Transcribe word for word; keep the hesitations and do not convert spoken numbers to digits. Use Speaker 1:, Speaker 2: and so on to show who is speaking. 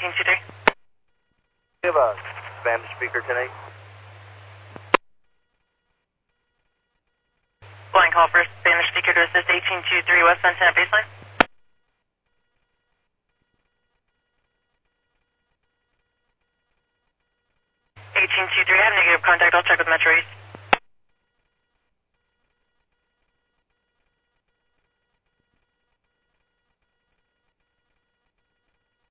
Speaker 1: eighteen two three.
Speaker 2: We have a Spanish speaker tonight.
Speaker 1: Flying call for Spanish speaker to assist eighteen two three West Antenna baseline. eighteen two three, I have negative contact. I'll check with Metro East.